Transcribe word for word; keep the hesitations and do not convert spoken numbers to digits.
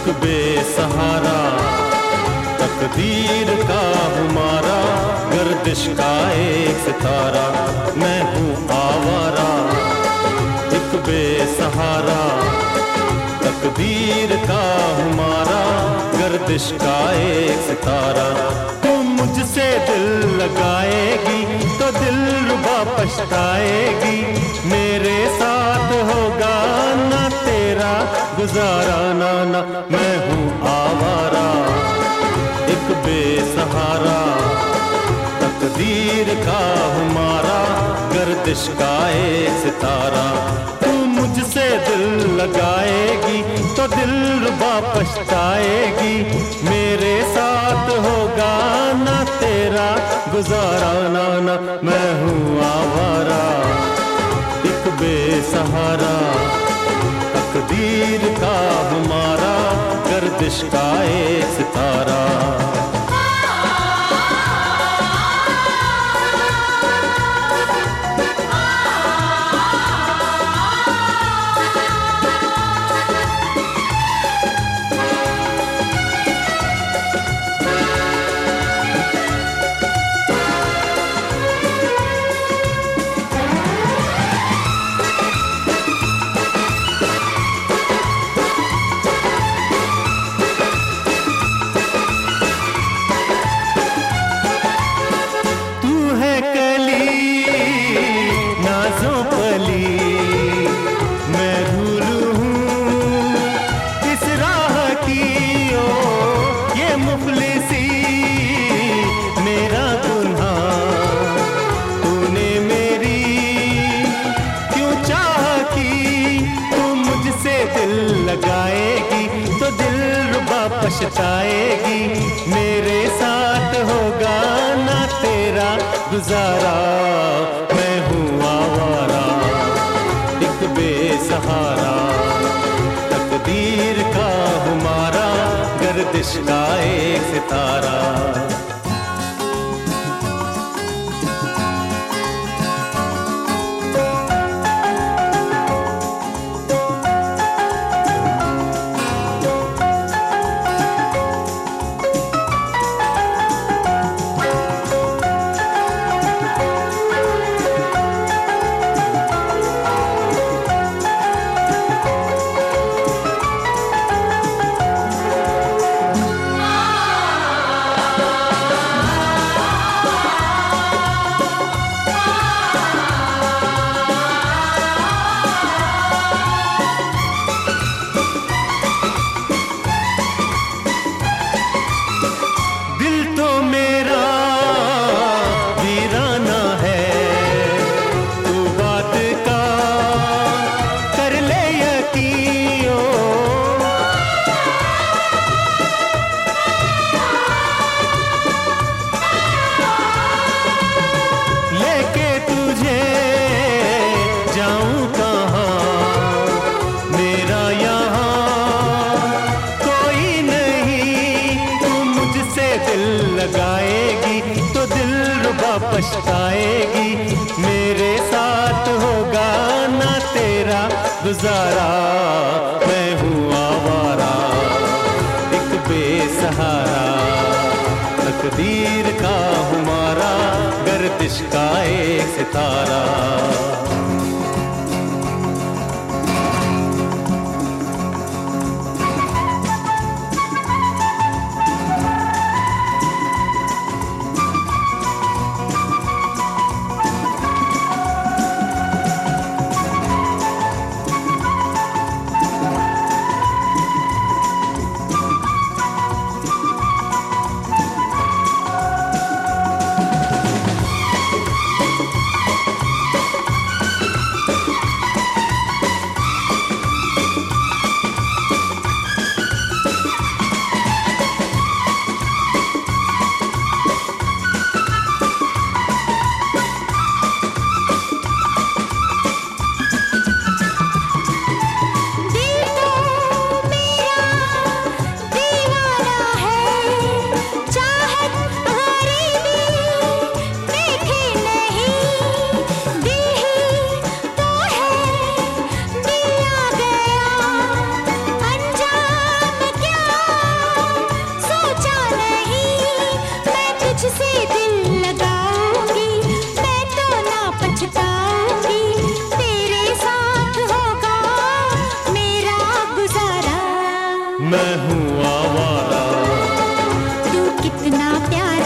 बेसहारा तकदीर का हमारा, गर्दिश का एक सितारा, मैं हूँ आवारा। एक बेसहारा तकदीर का हमारा, गर्दिश का एक सितारा। तुम मुझसे दिल लगाएगी तो दिलरुबा पछताएगी, मेरे साथ होगा ना तेरा गुजारा। ना ना मैं हूँ आवारा, एक बेसहारा तकदीर का हमारा, गर्दिश का एक सितारा। तू मुझसे दिल लगाएगी तो दिलरुबा पछताएगी, मेरे साथ होगा ना तेरा गुजारा। ना ना मैं हूँ आवारा, एक बेसहारा तकदीर का हमारा, गर्दिश का एक सितारा। लगाएगी तो दिलरुबा पछताएगी, मेरे साथ होगा ना तेरा गुजारा। मैं हूँ आवारा, एक बेसहारा तकदीर का हमारा, गर्दिश का एक सितारा। लगाएगी तो दिलरुबा पछताएगी, मेरे साथ होगा ना तेरा गुजारा। मैं हूँ आवारा, एक बेसहारा तकदीर का हमारा, गर्दिश का एक सितारा। मैं हूँ आवारा। तू कितना प्यारा